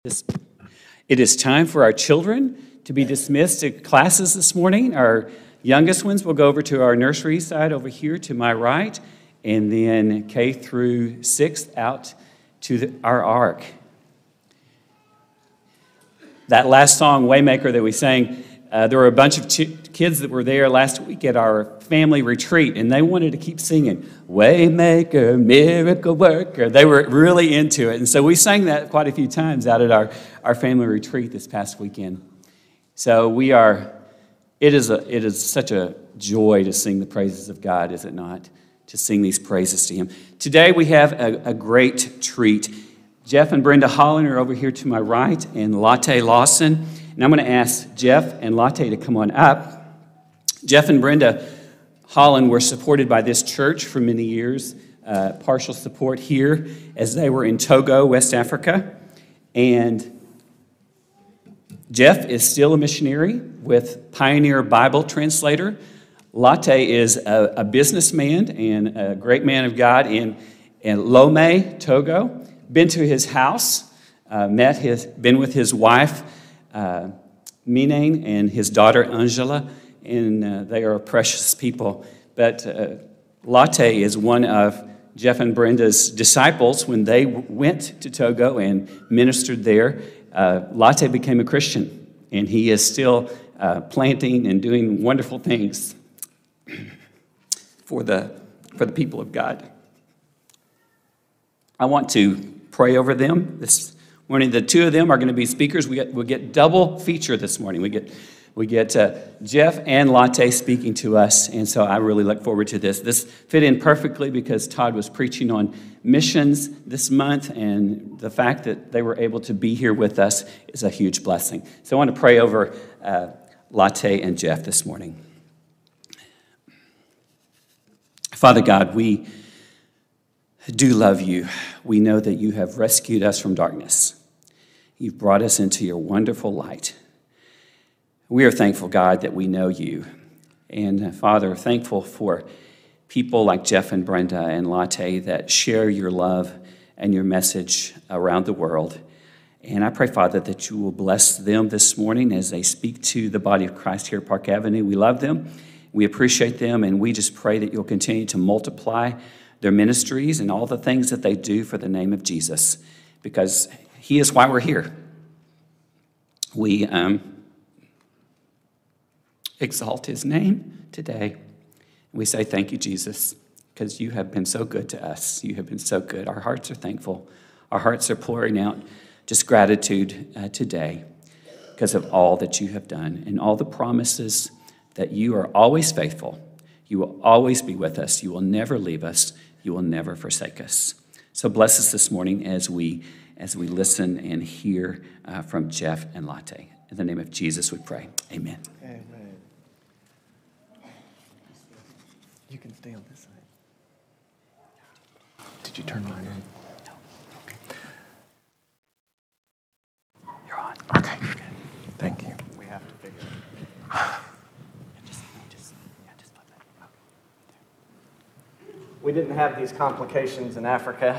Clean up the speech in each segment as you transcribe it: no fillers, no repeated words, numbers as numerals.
It is time for our children to be dismissed to classes this morning. Our youngest ones will go over to our nursery side over here to my right, and then K through 6th out to our ARC. That last song, Waymaker, that we sang, there were a bunch of kids that were there last week at our family retreat, and they wanted to keep singing, Waymaker, miracle worker. They were really into it, and so we sang that quite a few times out at our family retreat this past weekend. So it is such a joy to sing the praises of God, is it not? To sing these praises to Him. Today we have a great treat. Jeff and Brenda Holland are over here to my right, and Latte Lawson. And I'm going to ask Jeff and Latte to come on up. Jeff and Brenda Holland were supported by this church for many years, partial support here as they were in Togo, West Africa. And Jeff is still a missionary with Pioneer Bible Translator. Latte is a businessman and a great man of God in Lomé, Togo. Been to his house, been with his wife, Minane, and his daughter, Angela, and they are precious people. But Latte is one of Jeff and Brenda's disciples. When they went to Togo and ministered there, Latte became a Christian, and he is still planting and doing wonderful things for the people of God. I want to pray over them this morning. The two of them are going to be speakers. We get double feature this morning. We get Jeff and Latte speaking to us, and so I really look forward to this. This fit in perfectly because Todd was preaching on missions this month, and the fact that they were able to be here with us is a huge blessing. So I want to pray over Latte and Jeff this morning. Father God, we do love you. We know that you have rescued us from darkness. You've brought us into your wonderful light. We are thankful, God, that we know you. And Father, thankful for people like Jeff and Brenda and Latte that share your love and your message around the world. And I pray, Father, that you will bless them this morning as they speak to the body of Christ here at Park Avenue. We love them. We appreciate them. And we just pray that you'll continue to multiply their ministries and all the things that they do for the name of Jesus, because He is why we're here. We exalt His name today. We say thank you, Jesus, because you have been so good to us. You have been so good. Our hearts are thankful. Our hearts are pouring out just gratitude today because of all that you have done and all the promises that you are always faithful. You will always be with us. You will never leave us. You will never forsake us. So bless us this morning as we listen and hear from Jeff and Latte. In the name of Jesus we pray. Amen. Amen. You can stay on this side. Did you turn mine on? No. Okay. You're on. Okay. Good. Thank you. We have to figure it Just flip it. Okay. out. We didn't have these complications in Africa.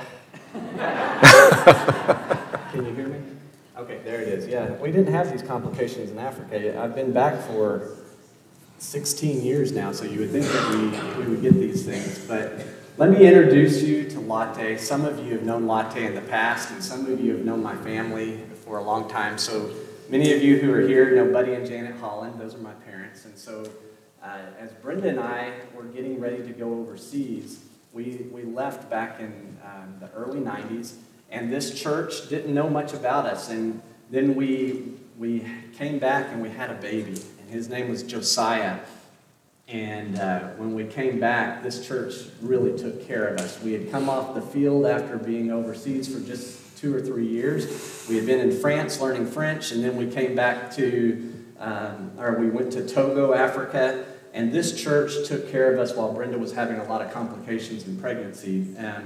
Can you hear me? Okay, there it is. Yeah, we didn't have these complications in Africa. I've been back for 16 years now, so you would think that we would get these things. But let me introduce you to Latte. Some of you have known Latte in the past, and some of you have known my family for a long time. So many of you who are here know Buddy and Janet Holland. Those are my parents. And so as Brenda and I were getting ready to go overseas, we left back in the early 90s, and this church didn't know much about us. And then we came back and we had a baby, and his name was Josiah. And when we came back, this church really took care of us. We had come off the field after being overseas for just 2 or 3 years. We had been in France learning French, and then we came back we went to Togo, Africa. And this church took care of us while Brenda was having a lot of complications in pregnancy.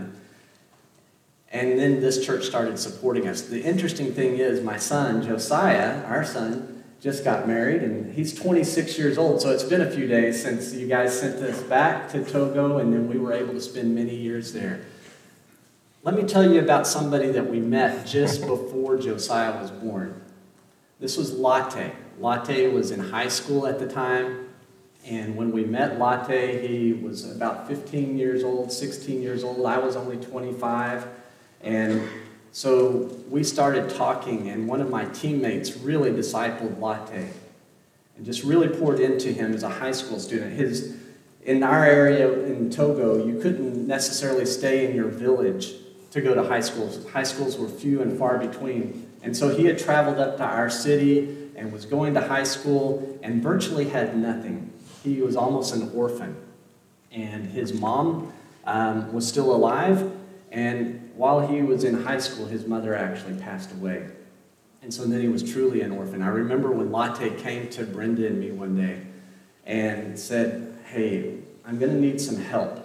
And then this church started supporting us. The interesting thing is my son, Josiah, our son, just got married, and he's 26 years old. So it's been a few days since you guys sent us back to Togo, and then we were able to spend many years there. Let me tell you about somebody that we met just before Josiah was born. This was Latte. Latte was in high school at the time, and when we met Latte, he was about 15 years old, 16 years old. I was only 25, and so we started talking, and one of my teammates really discipled Latte and just really poured into him as a high school student. In our area in Togo, you couldn't necessarily stay in your village to go to high schools. High schools were few and far between. And so he had traveled up to our city and was going to high school and virtually had nothing. He was almost an orphan. And his mom was still alive. And while he was in high school, his mother actually passed away. And so then he was truly an orphan. I remember when Latte came to Brenda and me one day and said, hey, I'm going to need some help.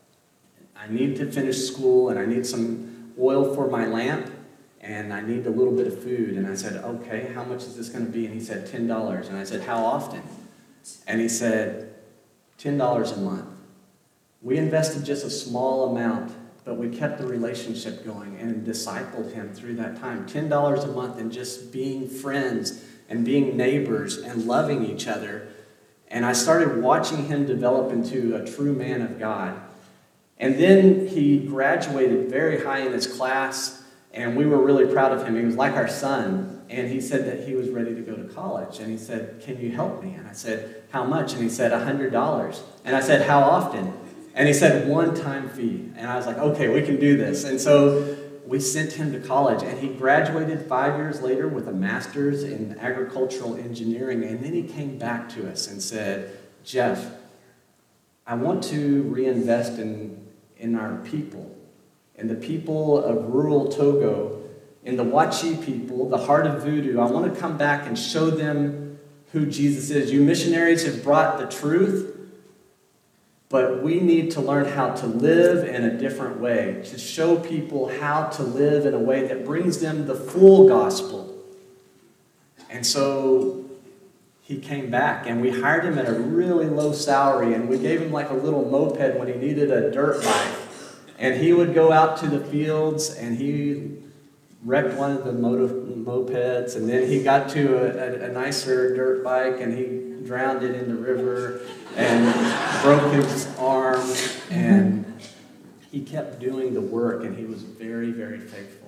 I need to finish school, and I need some oil for my lamp, and I need a little bit of food. And I said, okay, how much is this going to be? And he said, $10. And I said, how often? And he said, $10 a month. We invested just a small amount, but we kept the relationship going and discipled him through that time. $10 a month and just being friends and being neighbors and loving each other. And I started watching him develop into a true man of God. And then he graduated very high in his class, and we were really proud of him. He was like our son, and he said that he was ready to go to college. And he said, can you help me? And I said, how much? And he said, $100. And I said, how often? And he said, one-time fee. And I was like, okay, we can do this. And so we sent him to college, and he graduated 5 years later with a master's in agricultural engineering. And then he came back to us and said, Jeff, I want to reinvest in our people, in the people of rural Togo, in the Wachi people, the heart of voodoo. I want to come back and show them who Jesus is. You missionaries have brought the truth, but we need to learn how to live in a different way, to show people how to live in a way that brings them the full gospel. And so he came back, and we hired him at a really low salary, and we gave him like a little moped when he needed a dirt bike. And he would go out to the fields, and he wrecked one of the mopeds, and then he got to a nicer dirt bike, and he drowned it in the river and broke his arm, and he kept doing the work, and he was very, very faithful.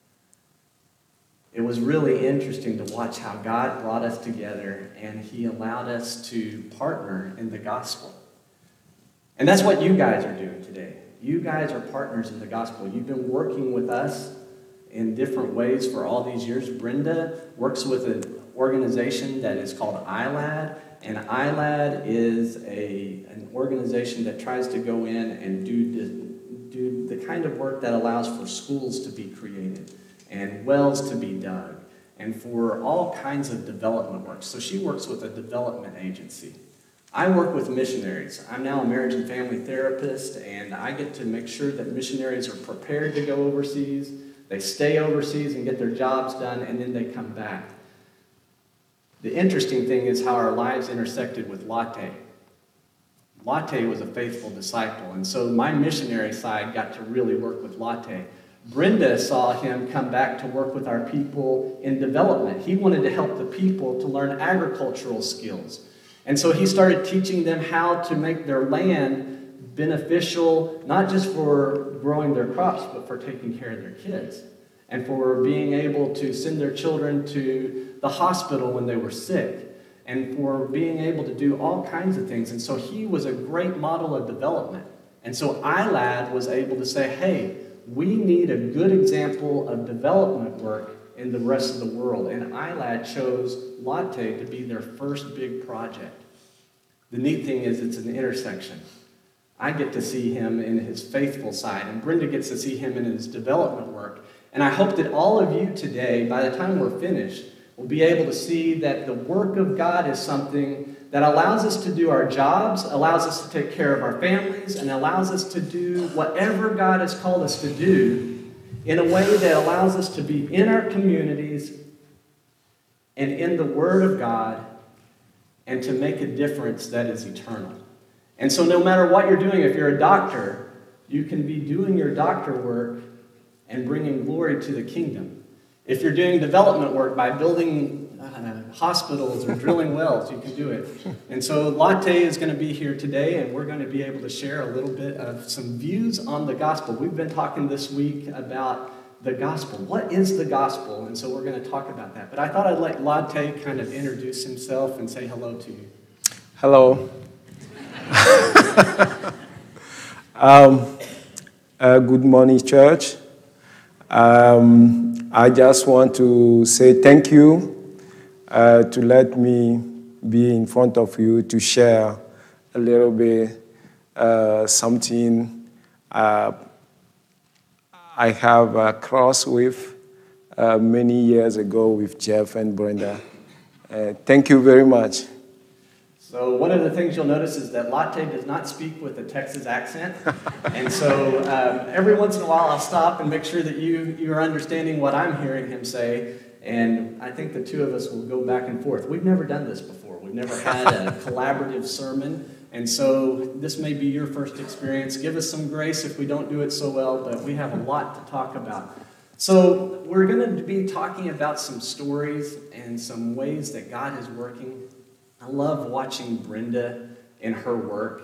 It was really interesting to watch how God brought us together, and he allowed us to partner in the gospel. And that's what you guys are doing today. You guys are partners in the gospel. You've been working with us in different ways for all these years. Brenda works with an organization that is called ILAD, and ILAD is an organization that tries to go in and do the kind of work that allows for schools to be created and wells to be dug and for all kinds of development work. So she works with a development agency. I work with missionaries. I'm now a marriage and family therapist, and I get to make sure that missionaries are prepared to go overseas. They stay overseas and get their jobs done, and then they come back. The interesting thing is how our lives intersected with Latte. Latte was a faithful disciple, and so my missionary side got to really work with Latte. Brenda saw him come back to work with our people in development. He wanted to help the people to learn agricultural skills. And so he started teaching them how to make their land beneficial, not just for growing their crops, but for taking care of their kids and for being able to send their children to the hospital when they were sick and for being able to do all kinds of things. And so he was a great model of development. And so ILAD was able to say, hey, we need a good example of development work in the rest of the world. And ILAD chose Latte to be their first big project. The neat thing is it's an intersection. I get to see him in his faithful side, and Brenda gets to see him in his development work. And I hope that all of you today, by the time we're finished, will be able to see that the work of God is something that allows us to do our jobs, allows us to take care of our families, and allows us to do whatever God has called us to do in a way that allows us to be in our communities and in the Word of God and to make a difference that is eternal. And so no matter what you're doing, if you're a doctor, you can be doing your doctor work and bringing glory to the kingdom. If you're doing development work by building hospitals or drilling wells, you can do it. And so Latte is going to be here today, and we're going to be able to share a little bit of some views on the gospel. We've been talking this week about the gospel. What is the gospel? And so we're going to talk about that. But I thought I'd let Latte kind of introduce himself and say hello to you. Hello. Good morning, church. I just want to say thank you to let me be in front of you to share a little bit something I have crossed with many years ago with Jeff and Brenda. Thank you very much. So one of the things you'll notice is that Latte does not speak with a Texas accent. And so every once in a while I'll stop and make sure that you are understanding what I'm hearing him say. And I think the two of us will go back and forth. We've never done this before. We've never had a collaborative sermon. And so this may be your first experience. Give us some grace if we don't do it so well, but we have a lot to talk about. So we're going to be talking about some stories and some ways that God is working. I love watching Brenda and her work.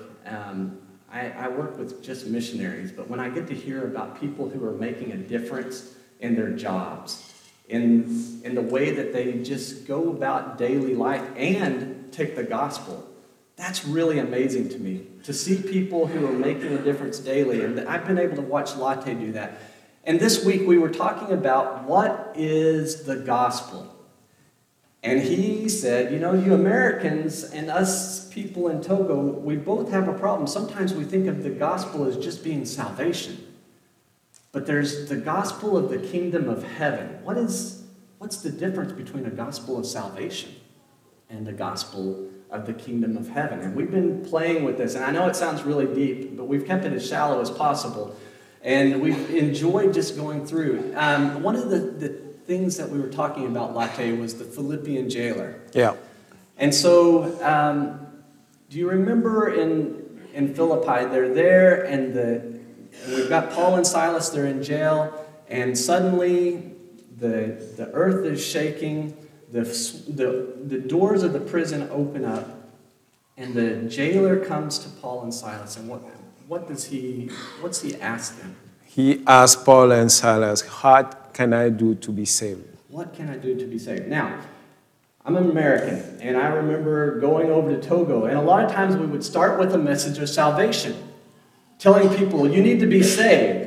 I work with just missionaries, but when I get to hear about people who are making a difference in their jobs, in the way that they just go about daily life and take the gospel, that's really amazing to me. To see people who are making a difference daily, and I've been able to watch Latte do that. And this week we were talking about what is the gospel. And he said, you Americans and us people in Togo, we both have a problem. Sometimes we think of the gospel as just being salvation. But there's the gospel of the kingdom of heaven. What's the difference between a gospel of salvation and the gospel of the kingdom of heaven? And we've been playing with this. And I know it sounds really deep, but we've kept it as shallow as possible. And we've enjoyed just going through. One of the things that we were talking about, Latte, was the Philippian jailer. Yeah. And so, do you remember in Philippi, they're there, and we've got Paul and Silas, they're in jail, and suddenly the earth is shaking, the doors of the prison open up, and the jailer comes to Paul and Silas, and what's he ask them? He asked Paul and Silas, what can I do to be saved? What can I do to be saved? Now, I'm an American, and I remember going over to Togo, and a lot of times we would start with a message of salvation, telling people, you need to be saved.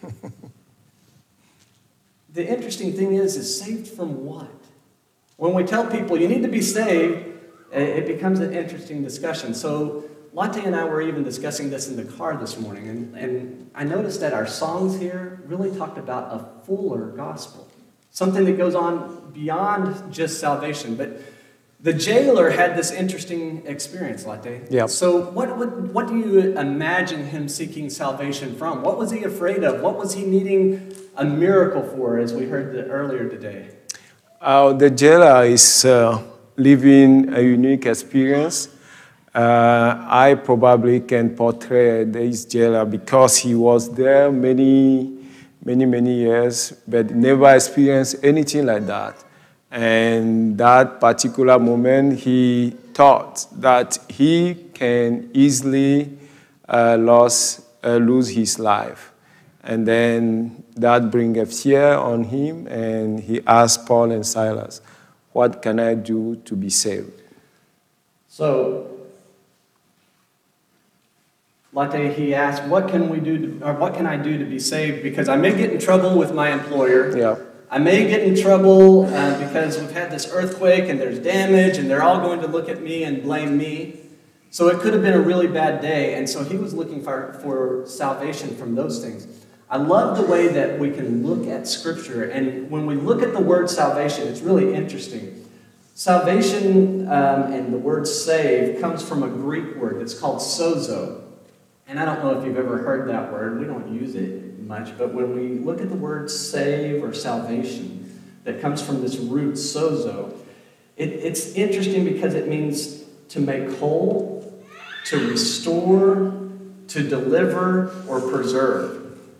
The interesting thing is saved from what? When we tell people you need to be saved, it becomes an interesting discussion. So Latte and I were even discussing this in the car this morning, and I noticed that our songs here really talked about a fuller gospel, something that goes on beyond just salvation. But the jailer had this interesting experience, Latte. Yep. So what do you imagine him seeking salvation from? What was he afraid of? What was he needing a miracle for, as we heard earlier today? The jailer is living a unique experience. I probably can portray this jailer because he was there many years, but never experienced anything like that. And that particular moment, he thought that he can easily lose his life. And then that brings a fear on him, and he asked Paul and Silas, what can I do to be saved? So, Latte, he asked, what can I do to be saved? Because I may get in trouble with my employer. Yeah. I may get in trouble because we've had this earthquake and there's damage and they're all going to look at me and blame me. So it could have been a really bad day. And so he was looking for salvation from those things. I love the way that we can look at Scripture. And when we look at the word salvation, it's really interesting. Salvation and the word save comes from a Greek word that's called sozo. And I don't know if you've ever heard that word. We don't use it much. But when we look at the word save or salvation that comes from this root sozo, it's interesting because it means to make whole, to restore, to deliver, or preserve.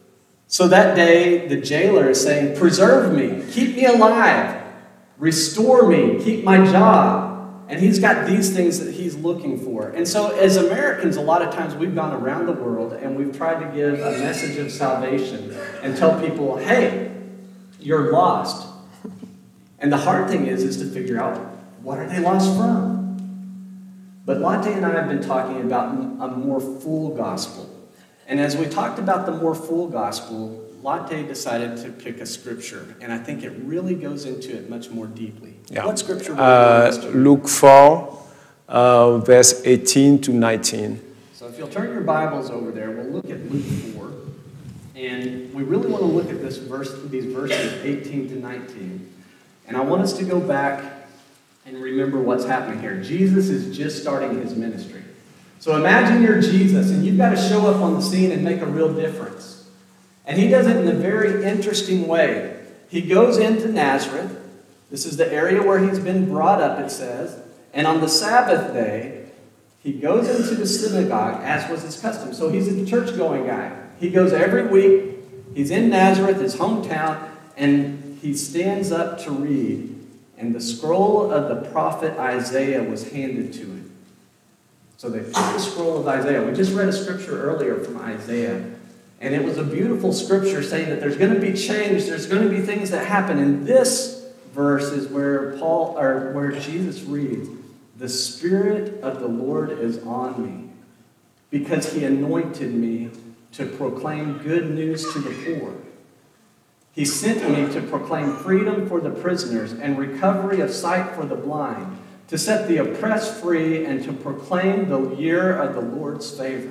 So that day, the jailer is saying, preserve me, keep me alive, restore me, keep my job. And he's got these things that he's looking for. And so as Americans, a lot of times we've gone around the world and we've tried to give a message of salvation and tell people, hey, you're lost. And the hard thing is to figure out, what are they lost from? But Latte and I have been talking about a more full gospel. And as we talked about the more full gospel, Latte decided to pick a scripture. And I think it really goes into it much more deeply. Yeah. What scripture were you going to? Luke 4, verse 18 to 19. So if you'll turn your Bibles over there, we'll look at Luke 4. And we really want to look at these verses 18 to 19. And I want us to go back and remember what's happening here. Jesus is just starting his ministry. So imagine you're Jesus, and you've got to show up on the scene and make a real difference. And he does it in a very interesting way. He goes into Nazareth. This is the area where he's been brought up, it says. And on the Sabbath day, he goes into the synagogue, as was his custom. So he's a church-going guy. He goes every week. He's in Nazareth, his hometown, and he stands up to read. And the scroll of the prophet Isaiah was handed to him. So they took the scroll of Isaiah. We just read a scripture earlier from Isaiah. And it was a beautiful scripture saying that there's going to be change. There's going to be things that happen. And this verse is where where Jesus reads, "The Spirit of the Lord is on me, because he anointed me to proclaim good news to the poor. He sent me to proclaim freedom for the prisoners and recovery of sight for the blind, to set the oppressed free, and to proclaim the year of the Lord's favor."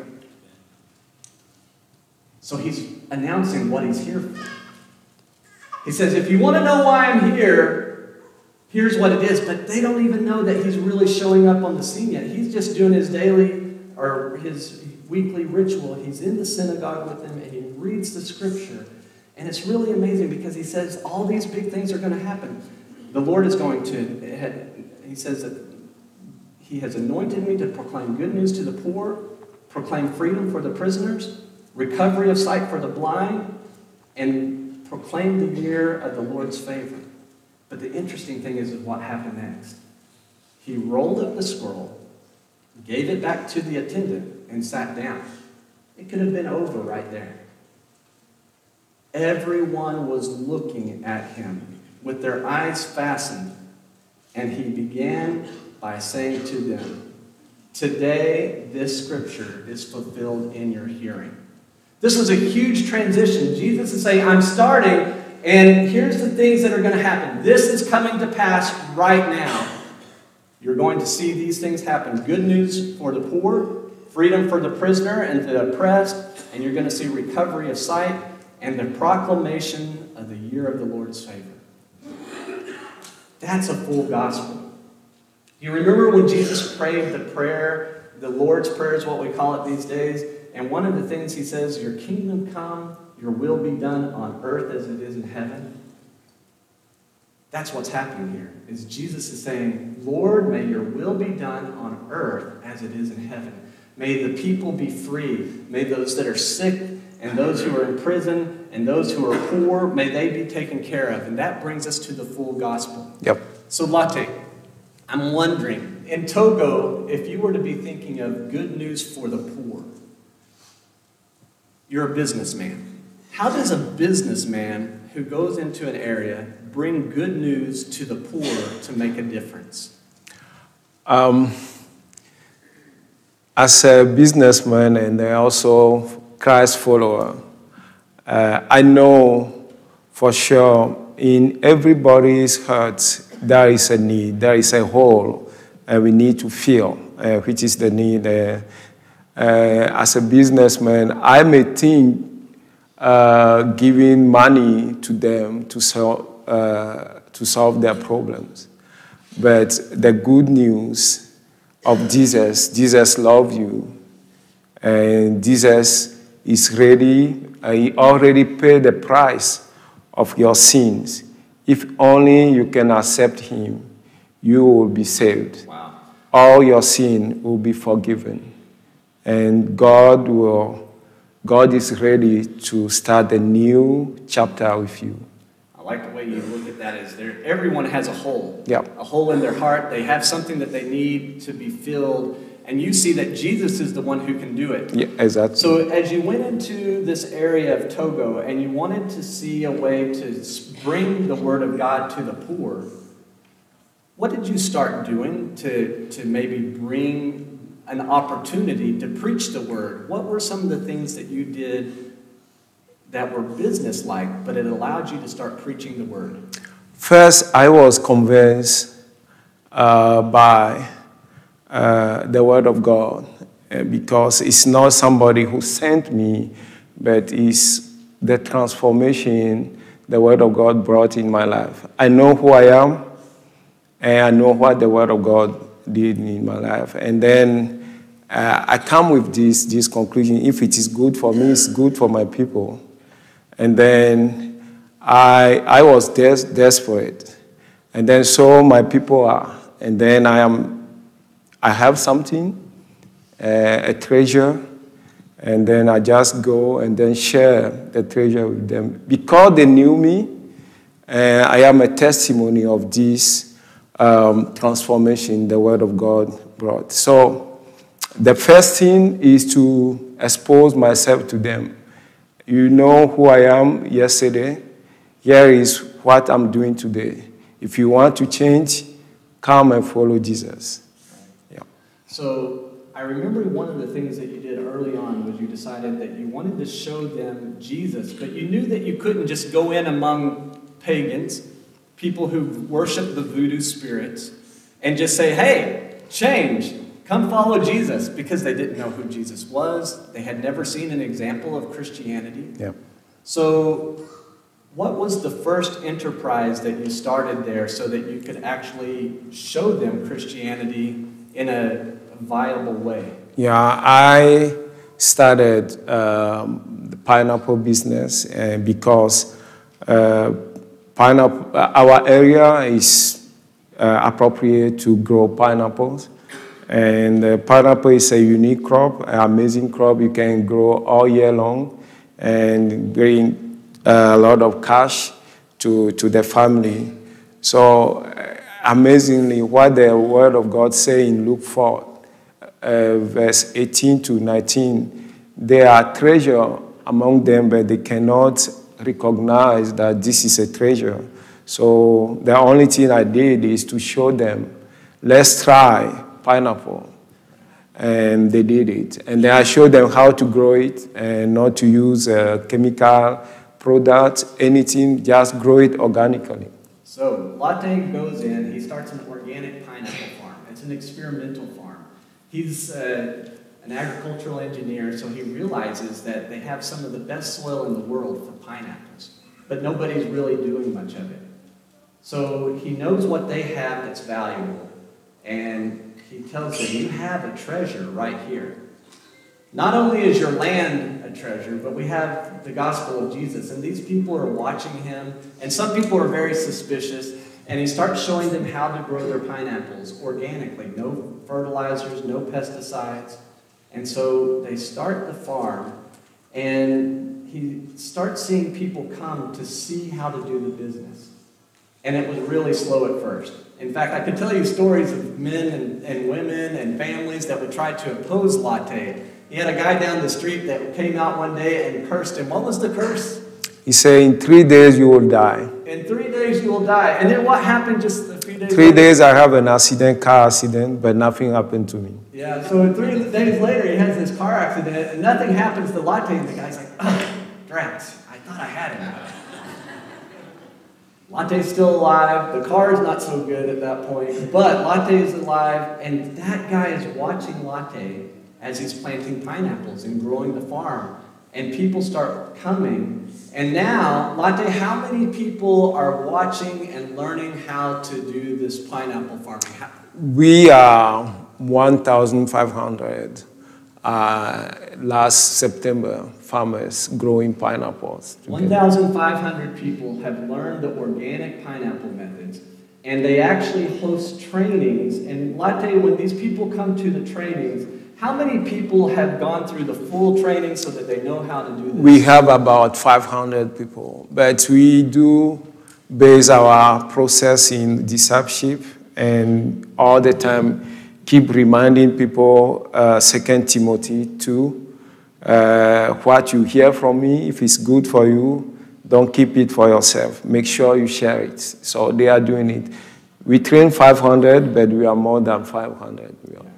So he's announcing what he's here for. He says, if you want to know why I'm here, here's what it is. But they don't even know that he's really showing up on the scene yet. He's just doing his daily or his weekly ritual. He's in the synagogue with them, and he reads the scripture. And it's really amazing because he says all these big things are going to happen. The Lord is going to, he says that he has anointed me to proclaim good news to the poor, proclaim freedom for the prisoners, recovery of sight for the blind, and proclaim the year of the Lord's favor. But the interesting thing is what happened next. He rolled up the scroll, gave it back to the attendant, and sat down. It could have been over right there. Everyone was looking at him with their eyes fastened, and he began by saying to them, "Today this scripture is fulfilled in your hearing." This was a huge transition. Jesus is saying, I'm starting, and here's the things that are going to happen. This is coming to pass right now. You're going to see these things happen. Good news for the poor, freedom for the prisoner and the oppressed, and you're going to see recovery of sight and the proclamation of the year of the Lord's favor. That's a full gospel. You remember when Jesus prayed the prayer, the Lord's Prayer is what we call it these days, and one of the things he says, your kingdom come, your will be done on earth as it is in heaven. That's what's happening here, is Jesus is saying, Lord, may your will be done on earth as it is in heaven. May the people be free. May those that are sick and those who are in prison and those who are poor, may they be taken care of. And that brings us to the full gospel. Yep. So Latte, I'm wondering, in Togo, if you were to be thinking of good news for the poor, you're a businessman. How does a businessman who goes into an area bring good news to the poor to make a difference? As a businessman and also Christ follower, I know for sure in everybody's heart there is a need, there is a hole, and we need to fill, which is the need. As a businessman, I may think giving money to them to solve their problems. But the good news of Jesus, Jesus loves you, and Jesus is ready. He already paid the price of your sins. If only you can accept him, you will be saved. Wow. All your sin will be forgiven. And God will God is ready to start a new chapter with you. I like the way you look at that as everyone has a hole. Yeah. A hole in their heart. They have something that they need to be filled. And you see that Jesus is the one who can do it. Yeah, exactly. So as you went into this area of Togo and you wanted to see a way to bring the word of God to the poor, what did you start doing to maybe bring an opportunity to preach the word? What were some of the things that you did that were business-like, but it allowed you to start preaching the word? First, I was convinced by the word of God because it's not somebody who sent me, but it's the transformation the word of God brought in my life. I know who I am, and I know what the word of God did in my life. And then I come with this conclusion: if it is good for me, it's good for my people. And then I was desperate. And then so my people are. And then I have something, a treasure, and then I just go and then share the treasure with them. Because they knew me, I am a testimony of this transformation the Word of God brought. So the first thing is to expose myself to them. You know who I am yesterday. Here is what I'm doing today. If you want to change, come and follow Jesus. Yeah. So I remember one of the things that you did early on was you decided that you wanted to show them Jesus, but you knew that you couldn't just go in among pagans, people who worship the voodoo spirits, and just say, hey, change, come follow Jesus, because they didn't know who Jesus was. They had never seen an example of Christianity. Yeah. So what was the first enterprise that you started there so that you could actually show them Christianity in a viable way? Yeah, I started the pineapple business because pineapple, our area is appropriate to grow pineapples. And pineapple is a unique crop, an amazing crop. You can grow all year long and bring a lot of cash to the family. So amazingly, what the Word of God says in Luke 4, verse 18 to 19, there are treasure among them, but they cannot recognize that this is a treasure. So the only thing I did is to show them, let's try pineapple. And they did it. And then I showed them how to grow it and not to use chemical products, anything, just grow it organically. So Latte goes in, he starts an organic pineapple farm. It's an experimental farm. He's an agricultural engineer, so he realizes that they have some of the best soil in the world for pineapples, but nobody's really doing much of it. So he knows what they have that's valuable, and he tells them, you have a treasure right here. Not only is your land a treasure, but we have the gospel of Jesus. And these people are watching him, and some people are very suspicious. And he starts showing them how to grow their pineapples organically. No fertilizers, no pesticides. And so they start the farm, and he starts seeing people come to see how to do the business. And it was really slow at first. In fact, I could tell you stories of men and women and families that would try to oppose Latte. He had a guy down the street that came out one day and cursed him. What was the curse? He said, in 3 days you will die. In 3 days you will die. And then what happened just a few days 3 later? days I have an accident, car accident, but nothing happened to me. Yeah, so 3 days later he has this car accident and nothing happens to Latte. And the guy's like, oh, drats, I thought I had him. Latte's still alive. The car is not so good at that point, but Latte is alive, and that guy is watching Latte as he's planting pineapples and growing the farm, and people start coming. And now, Latte, how many people are watching and learning how to do this pineapple farming? We are 1,500 last September, farmers growing pineapples. 1,500 people have learned the organic pineapple methods, and they actually host trainings. And Latte, when these people come to the trainings, how many people have gone through the full training so that they know how to do this? We have about 500 people, but we do base our process in discipleship and all the time keep reminding people 2 Timothy 2, what you hear from me, if it's good for you, don't keep it for yourself. Make sure you share it. So they are doing it. We train 500, but we are more than 500.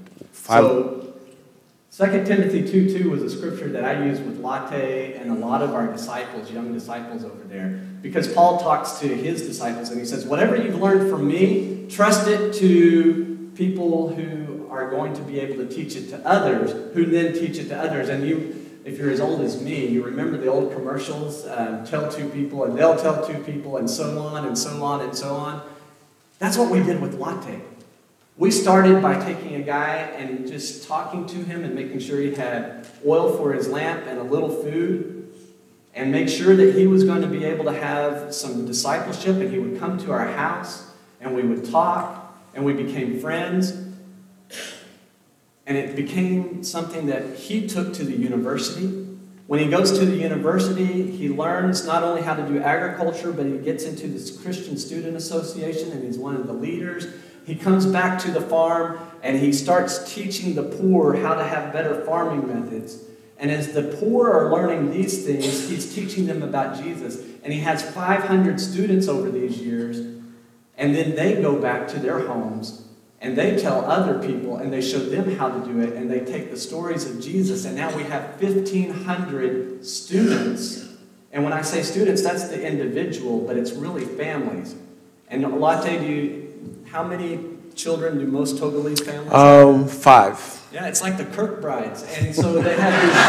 So 2 Timothy 2:2 was a scripture that I use with Latte and a lot of our disciples, young disciples over there, because Paul talks to his disciples and he says, whatever you've learned from me, trust it to people who are going to be able to teach it to others, who then teach it to others. And you, if you're as old as me, you remember the old commercials, tell two people and they'll tell two people and so on and so on and so on. That's what we did with Latte. We started by taking a guy and just talking to him and making sure he had oil for his lamp and a little food and make sure that he was going to be able to have some discipleship, and he would come to our house and we would talk and we became friends. And it became something that he took to the university. When he goes to the university, he learns not only how to do agriculture, but he gets into this Christian Student Association and he's one of the leaders. He comes back to the farm and he starts teaching the poor how to have better farming methods. And as the poor are learning these things, he's teaching them about Jesus. And he has 500 students over these years. And then they go back to their homes and they tell other people and they show them how to do it. And they take the stories of Jesus. And now we have 1,500 students. And when I say students, that's the individual, but it's really families. And Latte, how many children do most Togolese families have? 5. Yeah, it's like the Kirkbrides. And so they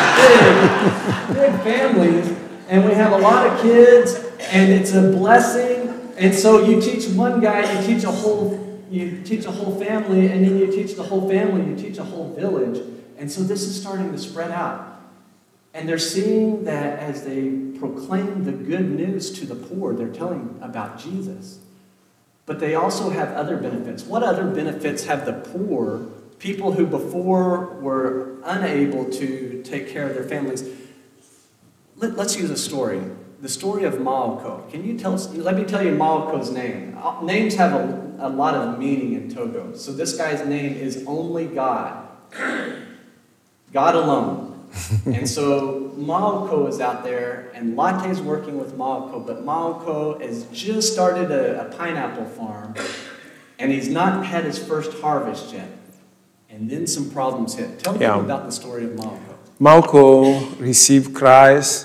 have these big families, and we have a lot of kids, and it's a blessing. And so you teach one guy, you teach a whole family, and then you teach the whole family, you teach a whole village. And so this is starting to spread out. And they're seeing that as they proclaim the good news to the poor, they're telling about Jesus. But they also have other benefits. What other benefits have the poor, people who before were unable to take care of their families? Let's use a story. The story of Malco. Can you tell us? Let me tell you Malco's name. Names have a lot of meaning in Togo. So this guy's name is Only God. God alone. And so Malco is out there, and Latte's working with Malco, but Malco has just started a pineapple farm, and he's not had his first harvest yet. And then some problems hit. Tell me about the story of Malco. Malco received Christ,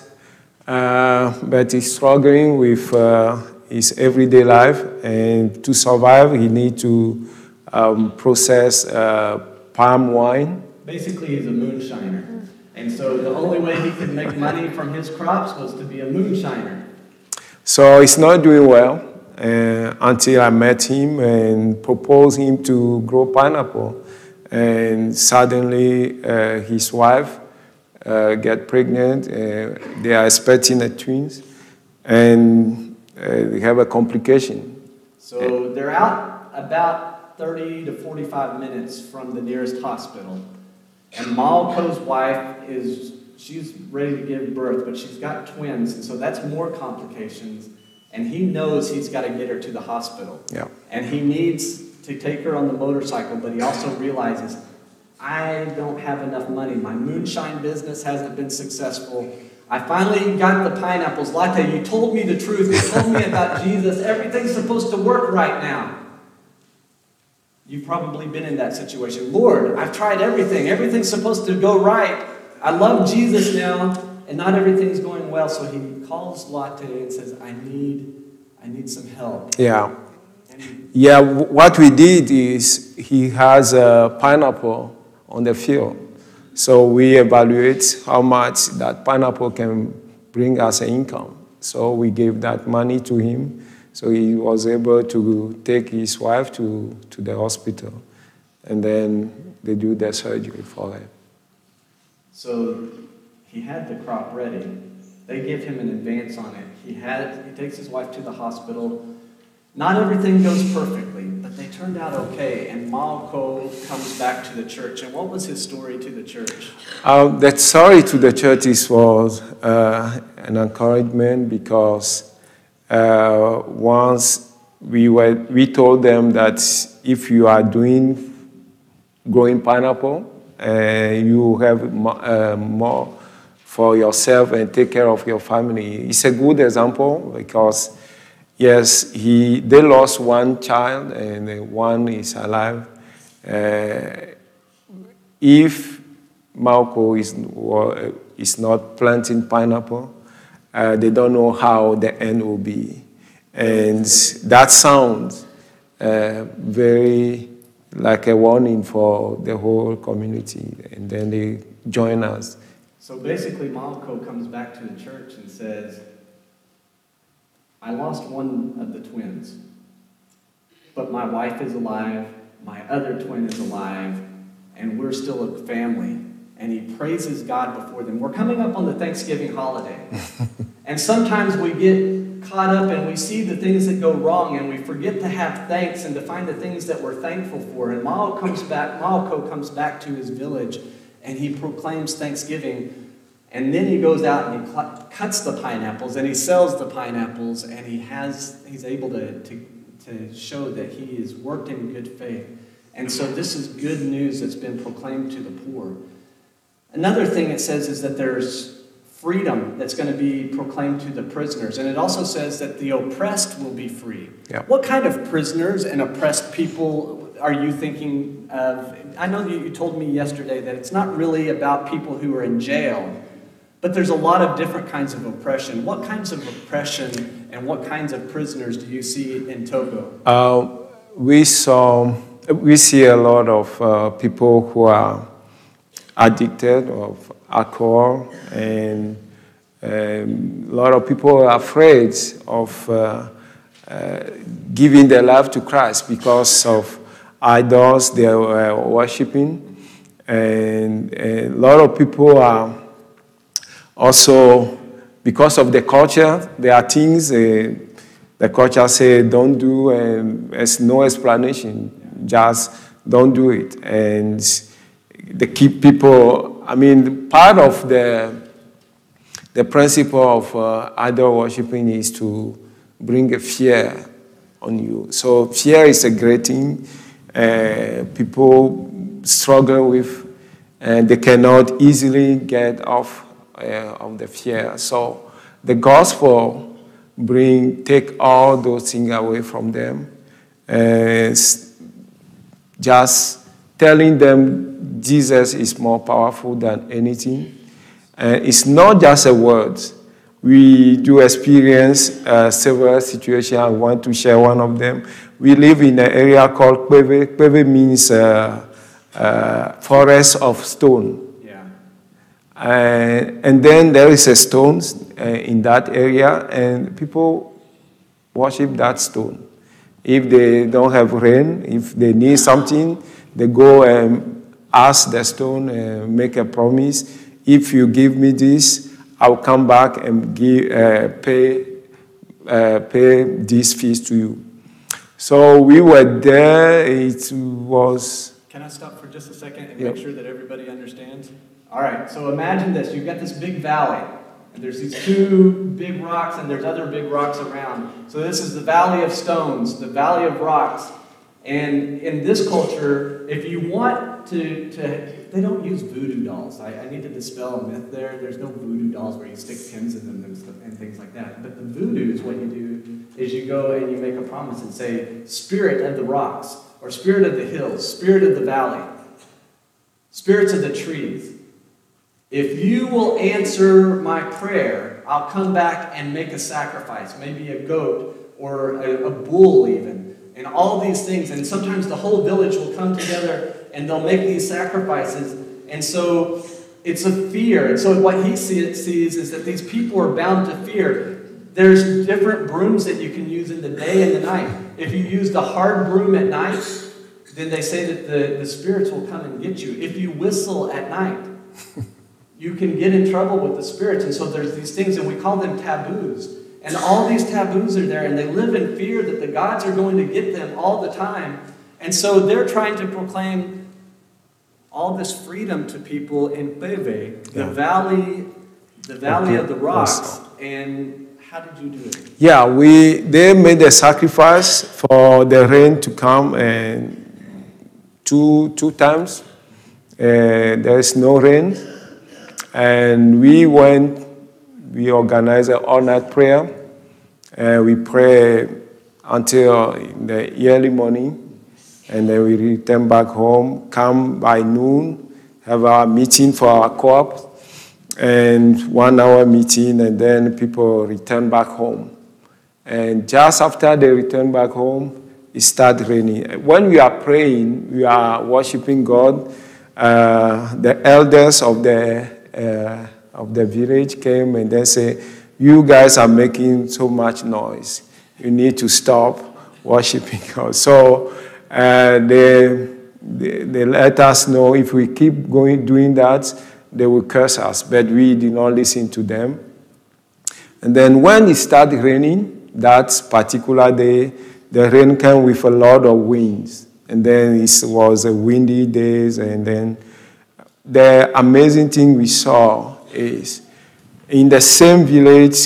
but he's struggling with his everyday life, and to survive, he needs to process palm wine. Basically, he's a moonshiner. And so the only way he could make money from his crops was to be a moonshiner. So he's not doing well until I met him and proposed him to grow pineapple. And suddenly his wife get pregnant. They are expecting a twins, and they have a complication. So they're out about 30 to 45 minutes from the nearest hospital. And Malco's wife she's ready to give birth, but she's got twins, and so that's more complications. And he knows he's got to get her to the hospital. Yeah. And he needs to take her on the motorcycle, but he also realizes, I don't have enough money. My moonshine business hasn't been successful. I finally got the pineapples. Latte, you told me the truth. You told me about Jesus. Everything's supposed to work right now. You've probably been in that situation. Lord, I've tried everything. Everything's supposed to go right. I love Jesus now, and not everything's going well. So he calls Latte and says, I need some help. Yeah. Yeah, what we did is he has a pineapple on the field. So we evaluate how much that pineapple can bring us an income. So we gave that money to him. So he was able to take his wife to the hospital. And then they do the surgery for her. So he had the crop ready. They give him an advance on it. He takes his wife to the hospital. Not everything goes perfectly, but they turn turned out okay, and Malco comes back to the church. And what was his story to the church? That story to the churches was an encouragement because once we told them that if you are growing pineapple, you have more for yourself and take care of your family. It's a good example because, yes, they lost one child and one is alive. If Malco is not planting pineapple, they don't know how the end will be. And that sounds very like a warning for the whole community. And then they join us. So basically, Malco comes back to the church and says, I lost one of the twins, but my wife is alive, my other twin is alive, and we're still a family. And he praises God before them. We're coming up on the Thanksgiving holiday. And sometimes we get caught up and we see the things that go wrong and we forget to have thanks and to find the things that we're thankful for. And Malco comes back to his village and he proclaims Thanksgiving. And then he goes out and he cuts the pineapples and he sells the pineapples and he's able to show that he has worked in good faith. And so this is good news that's been proclaimed to the poor. Another thing it says is that there's freedom that's going to be proclaimed to the prisoners. And it also says that the oppressed will be free. Yep. What kind of prisoners and oppressed people are you thinking of? I know you told me yesterday that it's not really about people who are in jail, but there's a lot of different kinds of oppression. What kinds of oppression and what kinds of prisoners do you see in Togo? We see a lot of people who are addicted of alcohol, and a lot of people are afraid of giving their life to Christ because of idols they are worshiping. And a lot of people are also, because of the culture, there are things the culture say don't do, and there's no explanation, just don't do it. And they keep people, part of the principle of idol worshiping is to bring a fear on you. So fear is a great thing people struggle with, and they cannot easily get off of the fear. So the gospel take all those things away from them. Just telling them Jesus is more powerful than anything. It's not just a word. We do experience several situations. I want to share one of them. We live in an area called Kwebe. Kwebe means forest of stone. Yeah. And then there is a stone in that area, and people worship that stone. If they don't have rain, if they need something, they go and ask the stone and make a promise. If you give me this, I'll come back and pay this fees to you. So we were there. It was... Can I stop for just a second and Yep. make sure that everybody understands? All right, so imagine this. You've got this big valley, and there's these two big rocks, and there's other big rocks around. So this is the valley of stones, the valley of rocks. And in this culture, if you want to they don't use voodoo dolls. I need to dispel a myth there. There's no voodoo dolls where you stick pins in them and things like that. But the voodoo is what you do is you go and you make a promise and say, Spirit of the rocks, or Spirit of the hills, Spirit of the valley, spirits of the trees, if you will answer my prayer, I'll come back and make a sacrifice, maybe a goat or a bull even. And all these things, and sometimes the whole village will come together and they'll make these sacrifices. And so it's a fear. And so what he sees is that these people are bound to fear. There's different brooms that you can use in the day and the night. If you use the hard broom at night, then they say that the spirits will come and get you. If you whistle at night, you can get in trouble with the spirits. And so there's these things, and we call them taboos. And all these taboos are there, and they live in fear that the gods are going to get them all the time. And so they're trying to proclaim all this freedom to people in Peve, the valley of the rocks. And how did you do it? Yeah, they made a sacrifice for the rain to come, and two times there is no rain, and we organized an all-night prayer, and we pray until the early morning, and then we return back home, come by noon, have our meeting for our co-op, and 1 hour meeting, and then people return back home. And just after they return back home, it started raining. When we are praying, we are worshiping God. The elders of the village came and they say, "You guys are making so much noise. You need to stop worshiping God." So they let us know if we keep doing that, they will curse us. But we did not listen to them. And then when it started raining, that particular day, the rain came with a lot of winds. And then it was a windy day. And then the amazing thing we saw is in the same village,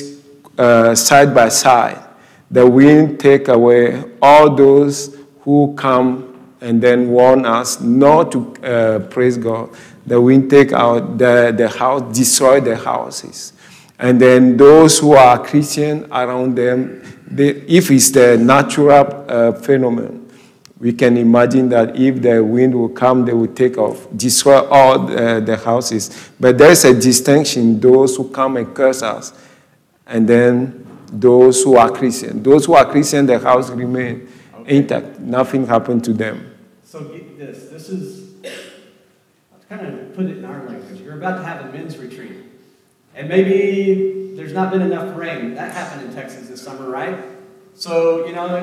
side by side, the wind take away all those who come and then warn us not to praise God. The wind take out the house, destroy the houses. And then those who are Christian around them, if it's the natural phenomenon, we can imagine that if the wind will come, they will take off, destroy all the houses. But there's a distinction, those who come and curse us, and then those who are Christian. Those who are Christian, the house remain intact. Nothing happened to them. So get this. This is, let's kind of put it in our language. You're about to have a men's retreat. And maybe there's not been enough rain. That happened in Texas this summer, right? So,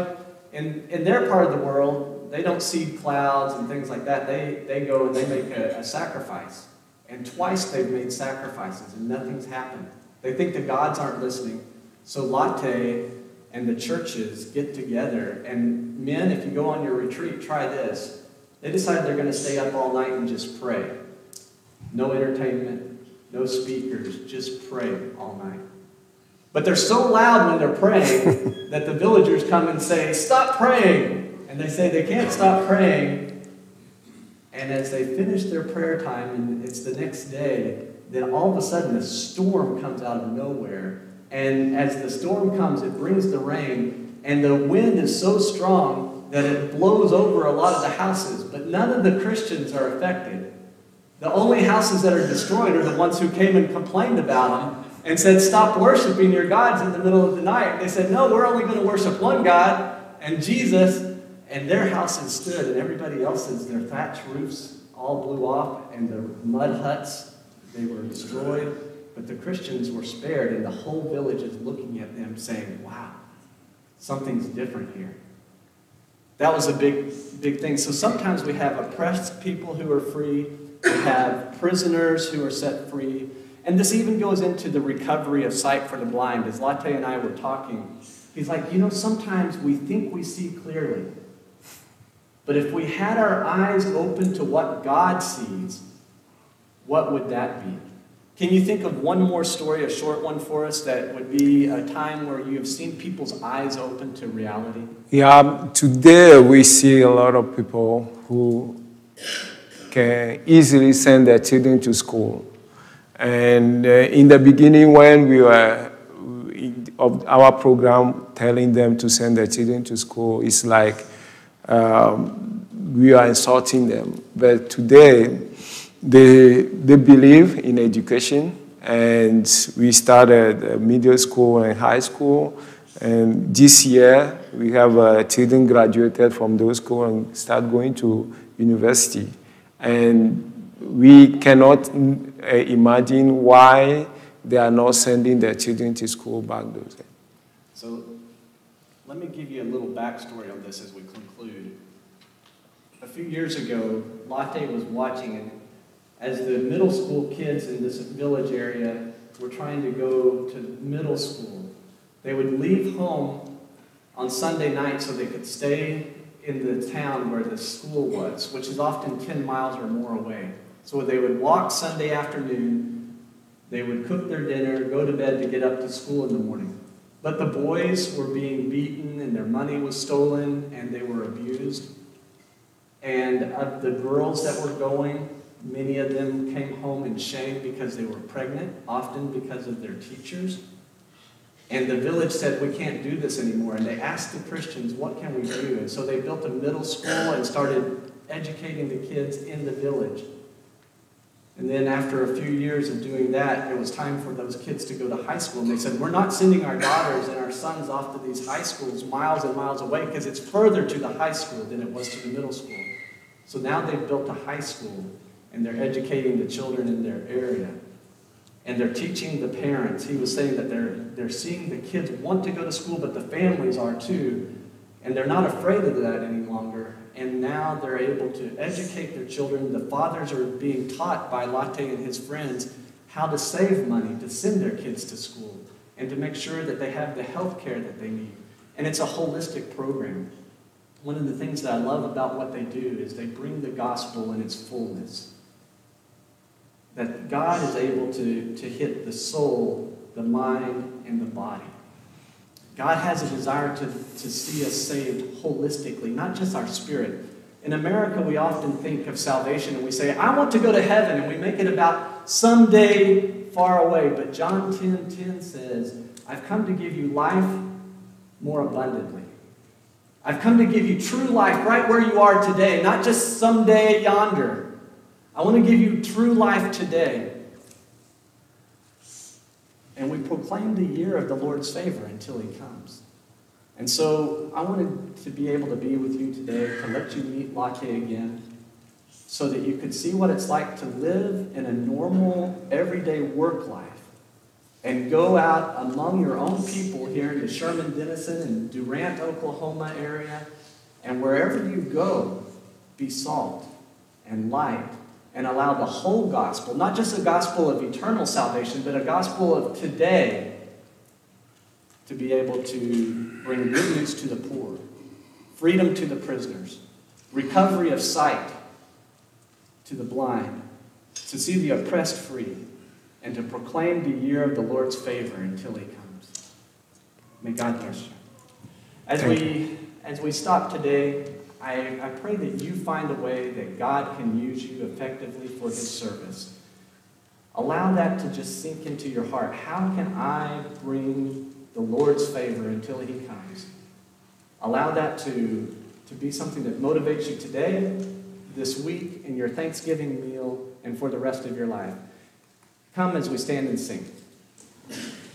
in their part of the world, they don't see clouds and things like that. They go and they make a sacrifice. And twice they've made sacrifices and nothing's happened. They think the gods aren't listening. So Latte and the churches get together. And men, if you go on your retreat, try this. They decide they're going to stay up all night and just pray. No entertainment, no speakers, just pray all night. But they're so loud when they're praying that the villagers come and say, "Stop praying!" And they say they can't stop praying. And as they finish their prayer time, and it's the next day, then all of a sudden a storm comes out of nowhere. And as the storm comes, it brings the rain. And the wind is so strong that it blows over a lot of the houses. But none of the Christians are affected. The only houses that are destroyed are the ones who came and complained about them and said, "Stop worshiping your gods in the middle of the night." They said, "No, we're only going to worship one God, and Jesus." And their houses stood, and everybody else's, their thatch roofs all blew off, and the mud huts, they were destroyed. But the Christians were spared, and the whole village is looking at them saying, "Wow, something's different here." That was a big thing. So sometimes we have oppressed people who are free. We have prisoners who are set free. And this even goes into the recovery of sight for the blind. As Latte and I were talking, he's like, sometimes we think we see clearly. But if we had our eyes open to what God sees, what would that be? Can you think of one more story, a short one for us, that would be a time where you have seen people's eyes open to reality? Yeah, today we see a lot of people who can easily send their children to school. And in the beginning, when we were of our program telling them to send their children to school, it's like we are insulting them. But today, they believe in education, and we started middle school and high school. And this year, we have children graduated from those schools and start going to university. And we cannot imagine why they are not sending their children to school back those days. So let me give you a little backstory on this as we conclude. A few years ago, Latte was watching, and as the middle school kids in this village area were trying to go to middle school, they would leave home on Sunday night so they could stay in the town where the school was, which is often 10 miles or more away. So they would walk Sunday afternoon, they would cook their dinner, go to bed to get up to school in the morning. But the boys were being beaten and their money was stolen and they were abused. And of the girls that were going, many of them came home in shame because they were pregnant, often because of their teachers. And the village said, we can't do this anymore. And they asked the Christians, what can we do? And so they built a middle school and started educating the kids in the village. And then after a few years of doing that, it was time for those kids to go to high school. And they said, we're not sending our daughters and our sons off to these high schools miles and miles away because it's further to the high school than it was to the middle school. So now they've built a high school and they're educating the children in their area. And they're teaching the parents. He was saying that they're seeing the kids want to go to school, but the families are too. And they're not afraid of that any longer. And now they're able to educate their children. The fathers are being taught by Latte and his friends how to save money to send their kids to school and to make sure that they have the health care that they need. And it's a holistic program. One of the things that I love about what they do is they bring the gospel in its fullness. That God is able to hit the soul, the mind, and the body. God has a desire to see us saved holistically, not just our spirit. In America, we often think of salvation and we say, I want to go to heaven, and we make it about someday far away. But John 10:10 says, I've come to give you life more abundantly. I've come to give you true life right where you are today, not just someday yonder. I want to give you true life today. And we proclaim the year of the Lord's favor until he comes. And so I wanted to be able to be with you today, to let you meet Latte again, so that you could see what it's like to live in a normal, everyday work life and go out among your own people here in the Sherman-Denison and Durant, Oklahoma area, and wherever you go, be salt and light, and allow the whole gospel, not just a gospel of eternal salvation, but a gospel of today, to be able to bring good news to the poor, freedom to the prisoners, recovery of sight to the blind, to see the oppressed free, and to proclaim the year of the Lord's favor until he comes. May God bless you. As we stop today, I pray that you find a way that God can use you effectively for his service. Allow that to just sink into your heart. How can I bring the Lord's favor until he comes? Allow that to be something that motivates you today, this week, in your Thanksgiving meal, and for the rest of your life. Come as we stand and sing.